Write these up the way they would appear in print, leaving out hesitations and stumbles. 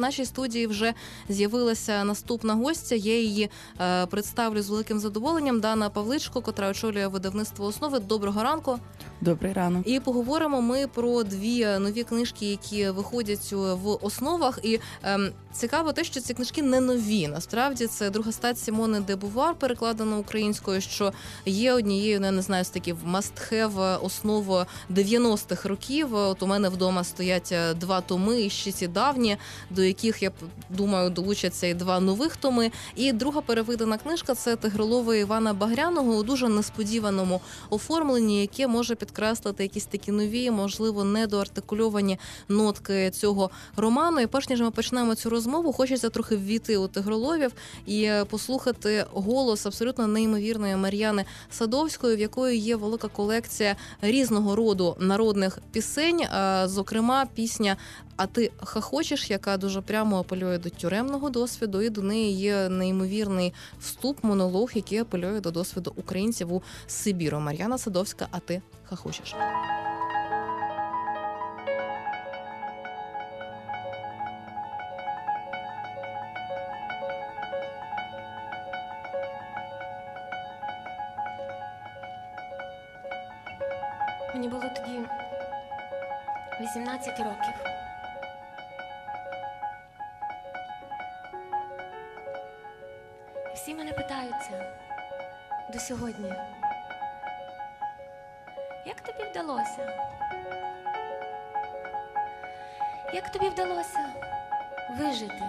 нашій студії вже з'явилася наступна гостя. Я її представлю з великим задоволенням. Дана Павличко, котра очолює видавництво «Основи». Доброго ранку. Добрий ранок. І поговоримо ми про дві нові книжки, які виходять в «Основах». І цікаво те, що ці книжки не нові. Насправді, це «Друга стать» Сімони де Бувуар, перекладено українською, що є однією, не знаю, з таких must-have основ 90-х років. От у мене вдома стоять 2 томи, і ще ці давні, до яких, я думаю, долучаться і 2 нових томи. І друга перевидана книжка – це «Тигролови» Івана Багряного у дуже несподіваному оформленні, яке може підкреслити якісь такі нові, можливо, недоартикульовані нотки цього роману. І перш ніж ми почнемо цю розмову, хочеться трохи ввійти у «Тигроловів» і послухати голос абсолютно неймовірної Мар'яни Садовської, в якої є велика колекція різного роду народних пісень, зокрема пісня «А ти хахочеш», яка дуже прямо апелює до тюремного досвіду, і до неї є неймовірний вступ, монолог, який апелює до досвіду українців у Сибіру. Мар'яна Садовська «А ти хахочеш». Мені було тоді 18 років. І всі мене питаються до сьогодні: як тобі вдалося? Як тобі вдалося вижити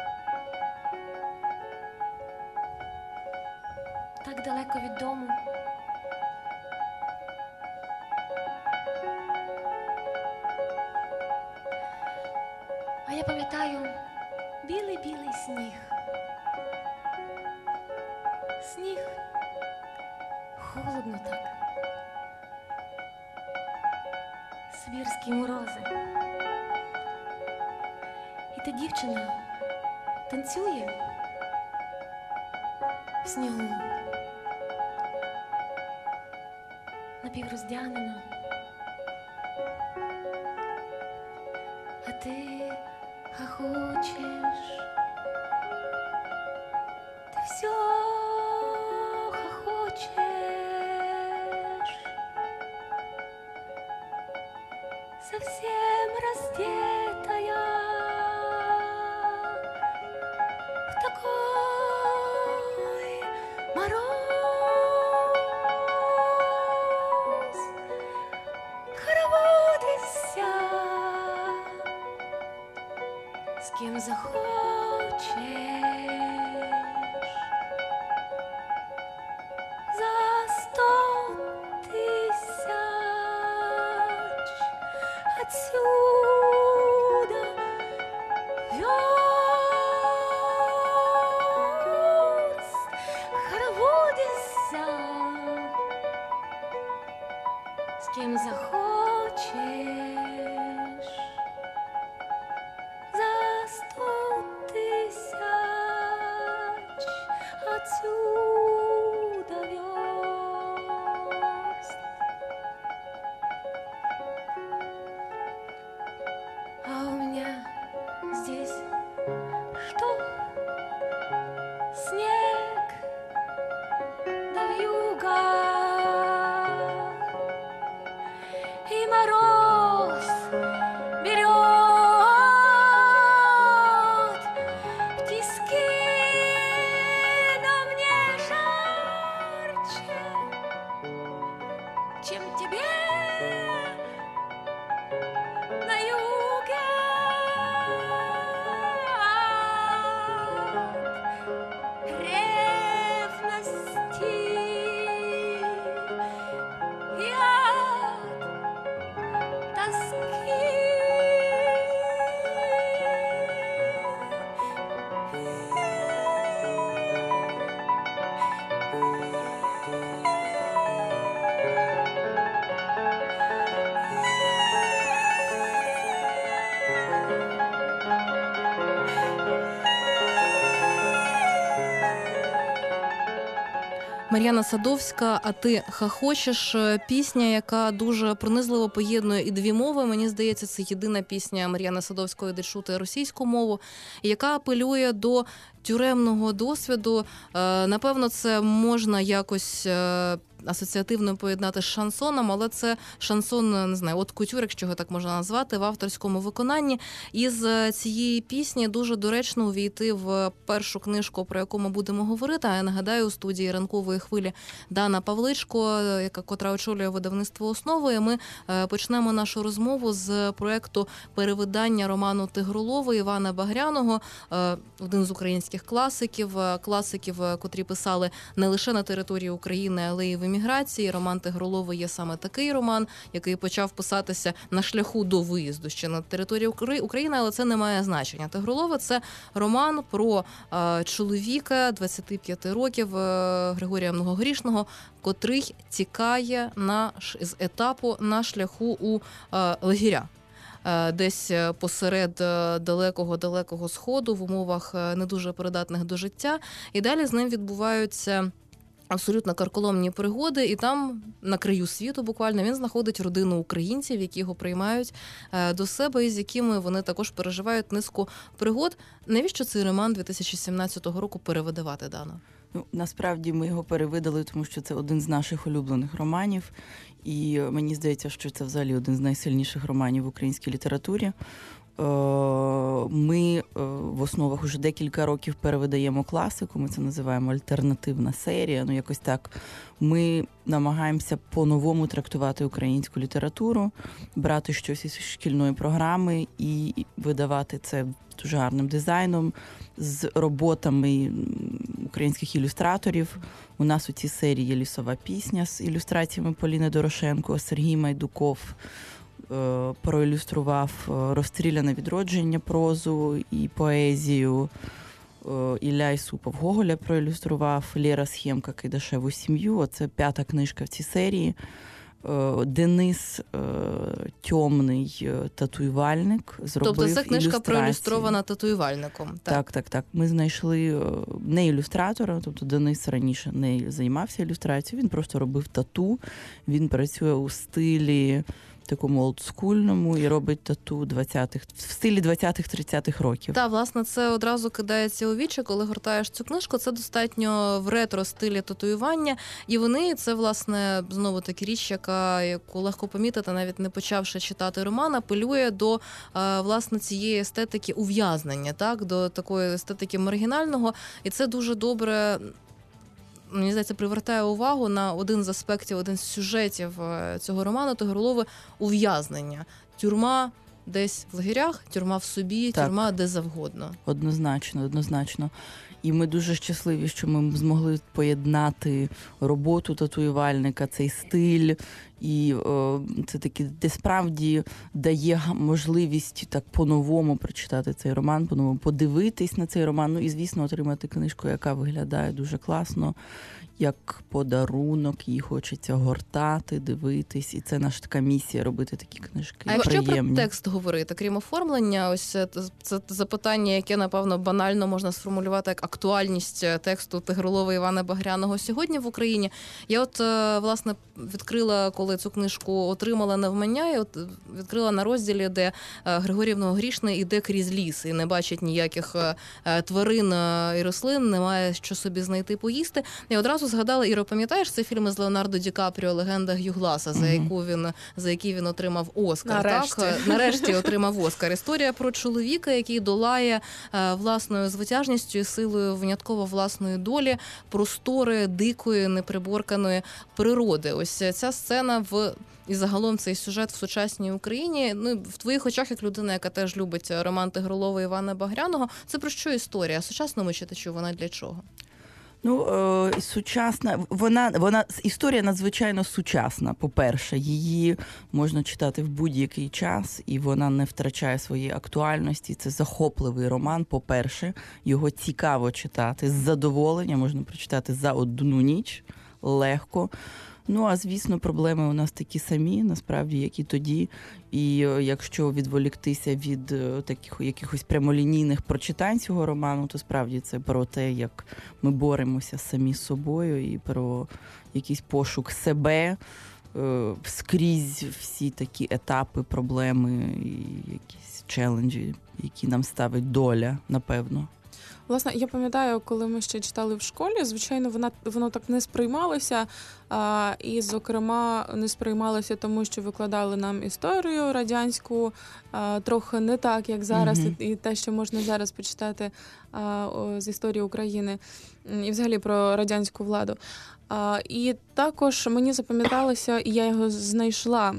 так далеко від дому? А я пам'ятаю білий-білий сніг. Сніг. Холодно так. Сибірські морози. І та дівчина танцює в снігу. Напівроздягнена. А ти хохочеш, ты все хохочешь, совсем раздетая, в такой мороз хороводишься, с кем захочешь, за 100 тысяч отсюда верст хороводишься, с кем захочешь, за 100 тысяч отсюда верст. А у меня здесь Мар'яна Садовська, «А ти хахочеш» – пісня, яка дуже пронизливо поєднує і дві мови. Мені здається, це єдина пісня Мар'яни Садовської, де чути російську мову, яка апелює до тюремного досвіду. Напевно, це можна якось асоціативно поєднати з шансоном, але це шансон, не знаю, от кутюр, якщо його так можна назвати, в авторському виконанні. Із цієї пісні дуже доречно увійти в першу книжку, про яку ми будемо говорити. А я нагадаю, у студії «Ранкової хвилі» Дана Павличко, котра очолює видавництво «Основи». Ми почнемо нашу розмову з проєкту перевидання роману Тигролови Івана Багряного, один з українських класиків, котрі писали не лише на території України, але й в еміграції. Роман Тигролови є саме такий роман, який почав писатися на шляху до виїзду ще на територію України, але це не має значення. Тигролова – це роман про чоловіка 25 років Григорія Многогрішного, котрий тікає з етапу на шляху у лагеря. Десь посеред далекого Сходу, в умовах не дуже придатних до життя. І далі з ним відбуваються абсолютно карколомні пригоди, і там, на краю світу буквально, він знаходить родину українців, які його приймають до себе і з якими вони також переживають низку пригод. Навіщо цей роман 2017 року перевидавати, Дано? Ну, насправді ми його перевидали, тому що це один з наших улюблених романів. І мені здається, що це взагалі один з найсильніших романів в українській літературі. Ми в основах уже декілька років перевидаємо класику, ми це називаємо альтернативна серія, ну якось так. Ми намагаємося по-новому трактувати українську літературу, брати щось із шкільної програми і видавати це дуже гарним дизайном, з роботами українських ілюстраторів. У нас у цій серії є «Лісова пісня» з ілюстраціями Поліни Дорошенко, Сергій Майдуков проілюстрував «Розстріляне відродження» прозу і поезію. Ілля Ісупов Гоголя проілюстрував, Лєра Схємка «Кайдашеву сім'ю». Оце 5-та книжка в цій серії. Денис Тьомний татуювальник зробив тобто це книжка ілюстрації. Проілюстрована татуювальником. Так. Ми знайшли не ілюстратора, тобто Денис раніше не займався ілюстрацією, він просто робив тату, він працює у стилі такому олдскульному і робить тату в стилі 20-30-х років. Так, власне, це одразу кидається у вічі, коли гортаєш цю книжку. Це достатньо в ретро-стилі татуювання. І вони, це, власне, знову-таки річ, яку легко помітити, навіть не почавши читати роман, апелює до, власне, цієї естетики ув'язнення, так, до такої естетики маргінального. І це дуже добре, мені здається, привертає увагу на один з аспектів, один з сюжетів цього роману Тигролови – ув'язнення. Тюрма десь в лагерях, тюрма в собі, так. Тюрма де завгодно. Однозначно. І ми дуже щасливі, що ми змогли поєднати роботу татуювальника, цей стиль. І це таки, де справді дає можливість так по-новому прочитати цей роман, по-новому подивитись на цей роман. Ну і, звісно, отримати книжку, яка виглядає дуже класно, як подарунок, її хочеться гортати, дивитись. І це наша така місія – робити такі книжки. А якщо приємні. про текст говорити, крім оформлення, ось це запитання, яке, напевно, банально можна сформулювати як актуальність тексту Тигролови Івана Багряного сьогодні в Україні. Я от, власне, відкрила, коли цю книжку отримала навмання, я от відкрила на розділі, де Григорій Многогрішний іде крізь ліс і не бачить ніяких тварин і рослин, немає що собі знайти поїсти. Я одразу згадала, Іро, пам'ятаєш, це фільм з Леонардо Ді Капріо «Легенда Г'ю Гласа», за який він отримав Оскар. Нарешті отримав Оскар. Історія про чоловіка, який долає власною звитяжністю і силою винятково власної долі простори дикої, неприборканої природи. Ось ця сцена і загалом цей сюжет в сучасній Україні, ну, в твоїх очах, як людина, яка теж любить роман Тигролови Івана Багряного, це про що історія? Сучасному читачу вона для чого? Ну, сучасна, вона історія надзвичайно сучасна, по-перше. Її можна читати в будь-який час, і вона не втрачає своєї актуальності. Це захопливий роман, по-перше. Його цікаво читати з задоволенням, можна прочитати за одну ніч, легко. Ну, а звісно, проблеми у нас такі самі, насправді, як і тоді. І якщо відволіктися від таких якихось прямолінійних прочитань цього роману, то справді це про те, як ми боремося самі з собою і про якийсь пошук себе скрізь всі такі етапи, проблеми і якісь челенджі, які нам ставить доля, напевно. Власне, я пам'ятаю, коли ми ще читали в школі, звичайно, воно так не сприймалося, і, зокрема, не сприймалося тому, що викладали нам історію радянську, трохи не так, як зараз, і те, що можна зараз почитати з історії України, і взагалі про радянську владу. І також мені запам'яталося, і я його знайшла,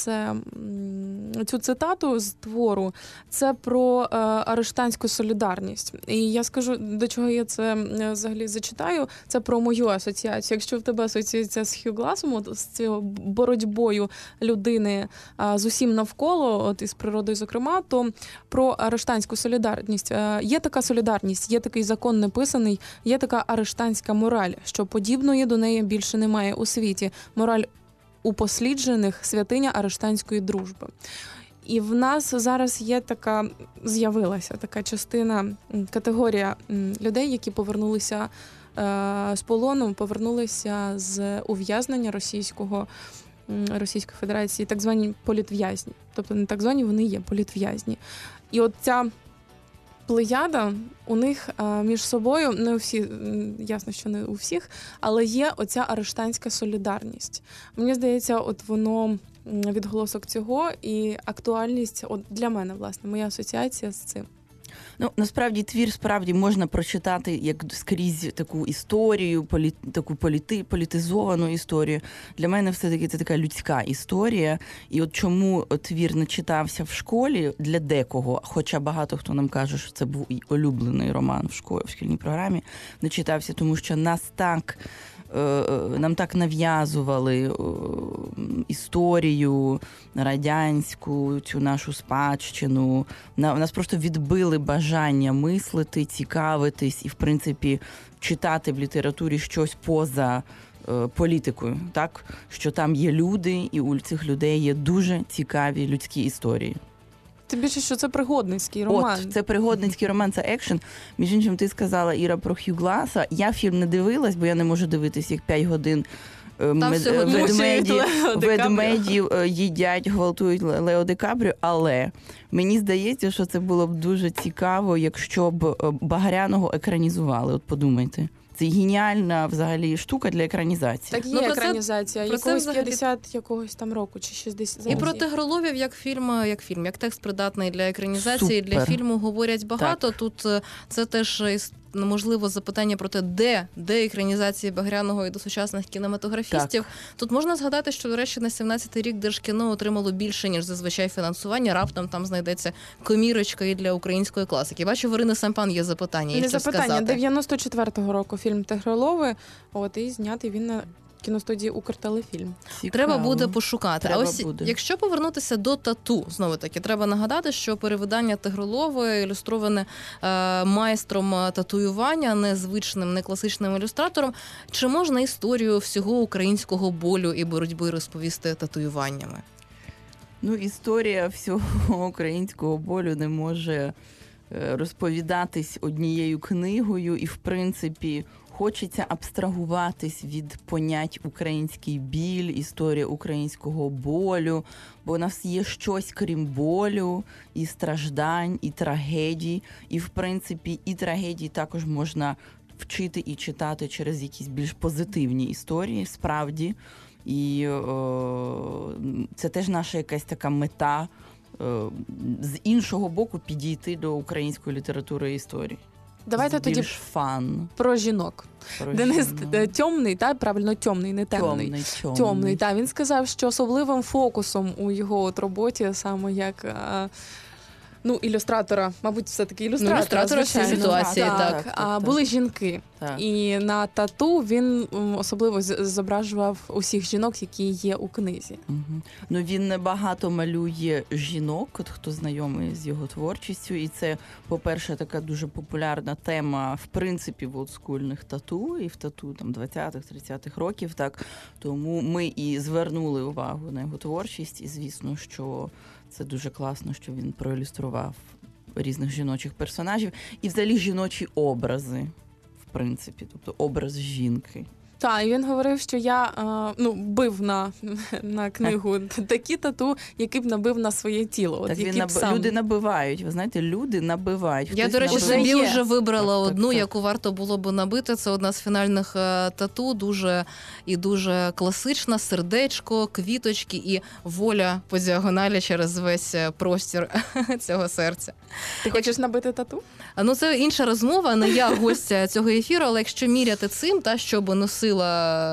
цю цитату з твору, це про арештанську солідарність. І я скажу, до чого я це взагалі зачитаю, це про мою асоціацію. Якщо в тебе асоціація з Хью Гласом, з цією боротьбою людини з усім навколо, от із природою зокрема, то про арештанську солідарність. Є така солідарність, є такий закон неписаний, є така арештанська мораль, що подібної до неї більше немає у світі. Мораль упосліджених – святиня арештанської дружби. І в нас зараз є з'явилася така категорія людей, які повернулися з полону, повернулися з ув'язнення Російської Федерації, так звані політв'язні. Тобто не так звані, вони є політв'язні. І от ця плеяда, у них між собою, не у всі, ясно, що не у всіх, але є оця арештанська солідарність. Мені здається, от воно відголосок цього і актуальність, от для мене, власне, моя асоціація з цим. Ну, насправді, твір справді можна прочитати як скрізь таку історію, таку політизовану історію. Для мене все-таки це така людська історія. І от чому твір не читався в школі для декого, хоча багато хто нам каже, що це був і улюблений роман в шкільній програмі, не читався, тому що нам так нав'язували історію радянську, цю нашу спадщину. Нас просто відбили бажання мислити, цікавитись і, в принципі, читати в літературі щось поза політикою, так? Що там є люди, і у цих людей є дуже цікаві людські історії. Тим більше, що це пригодницький роман. Це пригодницький роман, це екшен. Між іншим, ти сказала, Іра, про Хью Гласа. Я фільм не дивилась, бо я не можу дивитись, як 5 годин ведмедів їдять, гвалтують Лео Ді Капріо, але мені здається, що це було б дуже цікаво, якщо б Багряного екранізували. От подумайте. Це геніальна взагалі штука для екранізації. Так є екранізація, якогось 50 якогось там року чи 60. І про Тигроловів як текст придатний для екранізації, Супер. для фільму говорять багато. Так. Тут це теж можливо запитання про те, де екранізації Багряного і до сучасних кінематографістів. Так. Тут можна згадати, що, до речі, на 17-й рік Держкіно отримало більше, ніж зазвичай фінансування. Раптом там знайдеться комірочка і для української класики. Бачу, в Ірини Сампан є запитання. Не запитання. 94-го року фільм «Тигролови», і знятий він на кіностудії «Укртелефільм». Цікаво. Треба буде пошукати. Якщо повернутися до тату, знову-таки, треба нагадати, що перевидання Тигролови ілюстроване майстром татуювання, незвичним, не класичним ілюстратором. Чи можна історію всього українського болю і боротьби розповісти татуюваннями? Ну, історія всього українського болю не може розповідатись однією книгою і, в принципі, хочеться абстрагуватись від понять український біль, історія українського болю, бо у нас є щось крім болю, і страждань, і трагедій. І, в принципі, і трагедії також можна вчити і читати через якісь більш позитивні історії, справді. І це теж наша якась така мета з іншого боку підійти до української літератури і історії. Давайте тоді фан. Про жінок. Денис Тьомний, правильно, Тьомний, не темний. Тьомний, він сказав, що особливим фокусом у його роботі, саме як ілюстратора, мабуть, все-таки ілюстратора в цій ситуації, так. Були жінки. Так. І на тату він особливо зображував усіх жінок, які є у книзі. Угу. Ну, він небагато малює жінок, от хто знайомий з його творчістю, і це, по-перше, така дуже популярна тема, в принципі, в олдскульних тату, і в тату там 20-х, 30-х років, так. Тому ми і звернули увагу на його творчість, і, звісно, що це дуже класно, що він проілюстрував різних жіночих персонажів, і взагалі жіночі образи, в принципі, тобто образ жінки. Так, і він говорив, що я бив на книгу такі тату, які б набив на своє тіло. От, Так які він б сам... Люди набивають, ви знаєте, люди набивають. Я, Хтось до речі, набиває. собі вже вибрала Так, одну, так. яку варто було б набити. Це одна з фінальних тату, дуже класична, сердечко, квіточки і воля по діагоналі через весь простір цього серця. Ти хочеш набити тату? Ну, це інша розмова, не я гостя цього ефіру, але якщо міряти цим, щоб носила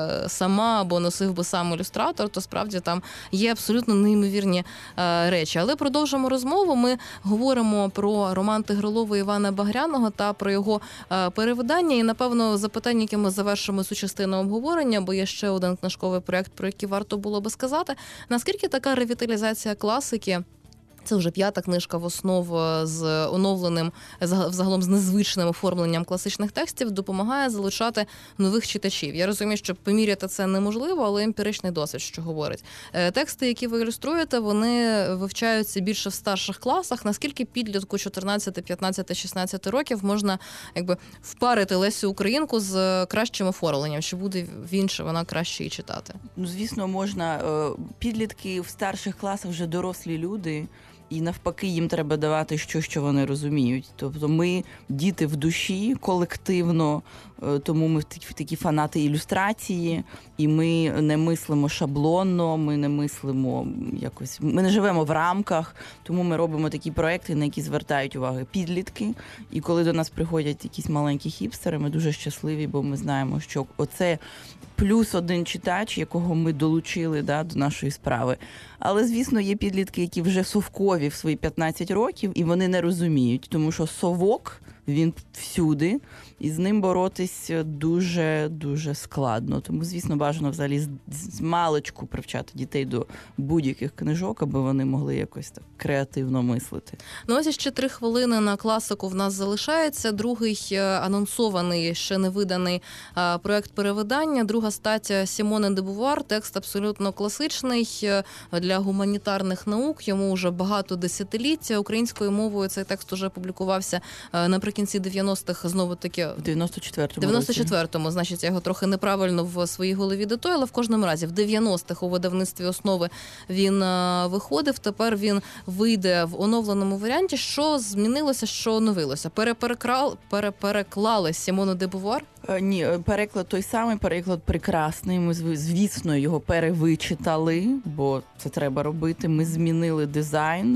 сама або носив би сам ілюстратор, то справді там є абсолютно неймовірні речі. Але продовжимо розмову. Ми говоримо про роман Тигролова Івана Багряного та про його перевидання. І, напевно, запитання, яке ми завершимо цю частину обговорення, бо є ще один книжковий проєкт, про який варто було би сказати. Наскільки така ревіталізація класики, це вже 5-та книжка в основу з оновленим, взагалом з незвичним оформленням класичних текстів, допомагає залучати нових читачів. Я розумію, що поміряти це неможливо, але емпіричний досвід, що говорить. Тексти, які ви ілюструєте, вони вивчаються більше в старших класах. Наскільки підлітку 14, 15, 16 років можна впарити Лесю Українку з кращим оформленням, що буде вона краще і читати? Ну, звісно, можна. Підлітки в старших класах вже дорослі люди, і навпаки їм треба давати що вони розуміють. Тобто ми діти в душі колективно, тому ми такі фанати ілюстрації, і ми не мислимо шаблонно, ми не мислимо якось, ми не живемо в рамках, тому ми робимо такі проекти, на які звертають увагу підлітки. І коли до нас приходять якісь маленькі хіпстери, ми дуже щасливі, бо ми знаємо, що оце плюс один читач, якого ми долучили до нашої справи. Але, звісно, є підлітки, які вже совкові в свої 15 років, і вони не розуміють, тому що совок, він всюди, і з ним боротись дуже-дуже складно. Тому, звісно, бажано взагалі з маличку привчати дітей до будь-яких книжок, аби вони могли якось так креативно мислити. Ну, ось ще 3 хвилини на класику в нас залишається. Другий анонсований, ще не виданий проєкт перевидання. Друга стать Сімони де Бувуар. Текст абсолютно класичний для гуманітарних наук. Йому вже багато десятиліть. Українською мовою цей текст уже публікувався наприкінці 90-х, знову-таки В 94-му. Значить, я його трохи неправильно в своїй голові датую, але в кожному разі в 90-х у видавництві «Основи» він виходив, тепер він вийде в оновленому варіанті. Що змінилося, що оновилося? Переклали Сімону де Бувуар? Ні, переклад той самий, переклад прекрасний. Ми, звісно, його перевичитали, бо це треба робити. Ми змінили дизайн.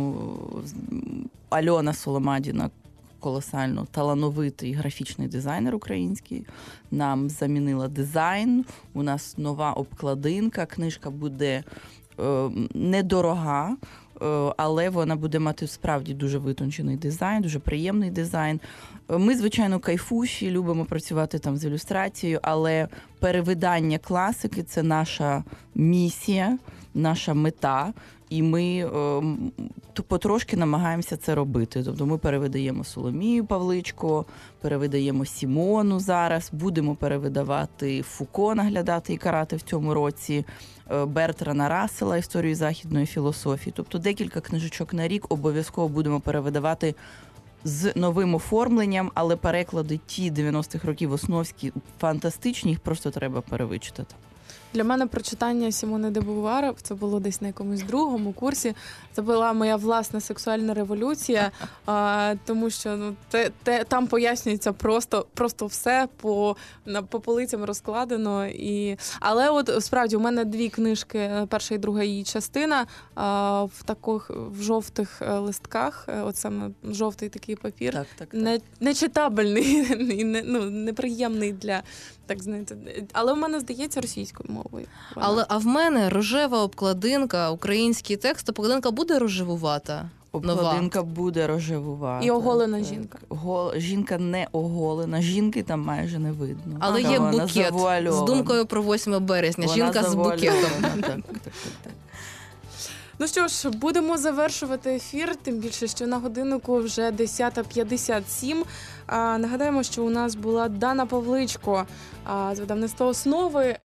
Альона Соломадіна, колосально талановитий графічний дизайнер український, нам замінила дизайн. У нас нова обкладинка. Книжка буде недорога, але вона буде мати справді дуже витончений дизайн, дуже приємний дизайн. Ми, звичайно, кайфуші, любимо працювати там з ілюстрацією, але перевидання класики – це наша місія, наша мета, і ми потрошки намагаємося це робити. Тобто ми перевидаємо Соломію Павличко, перевидаємо Сімону зараз, будемо перевидавати Фуко, наглядати і карати в цьому році, Бертрана Рассела «Історію західної філософії». Тобто декілька книжечок на рік обов'язково будемо перевидавати з новим оформленням, але переклади ті 90-х років основські фантастичні, їх просто треба перевичитати. Для мене прочитання Сімони де Бувуара, це було десь на якомусь другому курсі, це була моя власна сексуальна революція, тому що там пояснюється просто все, по полицям розкладено. Але от справді у мене 2 книжки, перша і друга її частина, в жовтих листках, от саме жовтий такий папір, Так. нечитабельний і неприємний для, так знаєте, але в мене, здається, російською мовою. А в мене рожева обкладинка, український текст. Обкладинка буде рожевувата? Обкладинка буде рожевувата. І оголена Так. жінка. Жінка не оголена, жінки там майже не видно. Але Ага, є вона букет з завуальована. думкою про 8 березня. Вона Жінка з букетом. завуальована, так. Ну що ж, будемо завершувати ефір, тим більше, що на годиннику вже 10:57. Нагадаємо, що у нас була Дана Павличко з видавництва «Основи».